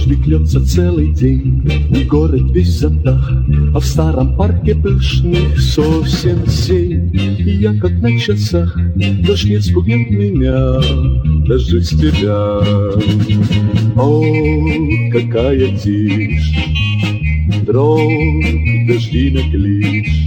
Дождик льется целый день, и город весь затах, а в старом парке пышных сосен сень. И я как на часах, дождь не спугнет меня, даже с тебя. О, какая тишь, дробь дождинок лишь,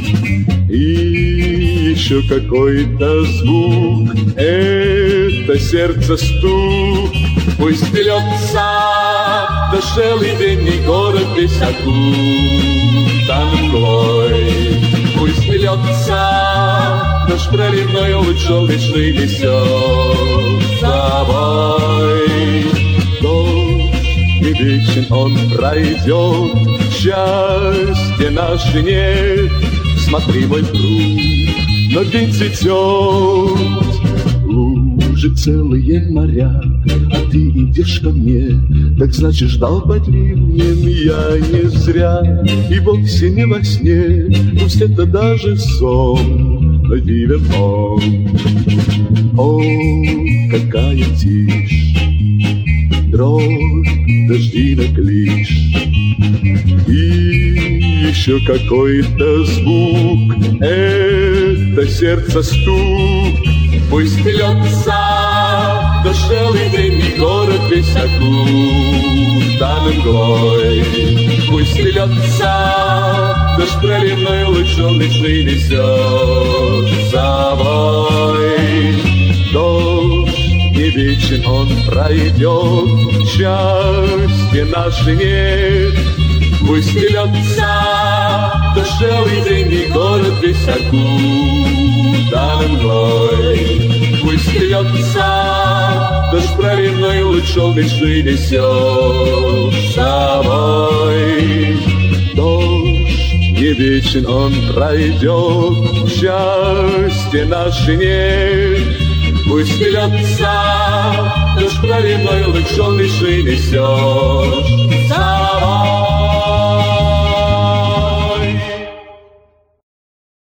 и еще какой-то звук, это сердце стук. Пусть льется дождевый день, и город весь окутан мглой. Пусть льется дождь проливной, луч солнечный несет с собой. Дождь не вечен, он пройдет, счастья наше нет. Смотри, мой друг, но день цветет. Уже целые моря, а ты идешь ко мне, так значит ждал под ливнем я не зря. И вовсе не во сне, пусть это даже сон, но дивен он. О, какая тишь, дробь дождинок лишь, и еще какой-то звук, это сердце стук. Пусть льется дождевый день, и город весь окутан мглой. Пусть льется дождь проливной, луч солнечный несет с собой. Дождь не вечен, он пройдет, счастья наше нет. Пусть льется дождевый день, и город весь окутан мглой. Пусть льется дождь проливной, луч солнечный несет с собой. Дождь не вечен, он пройдет, счастья наше нет. Пусть льется дождь проливной, луч солнечный несет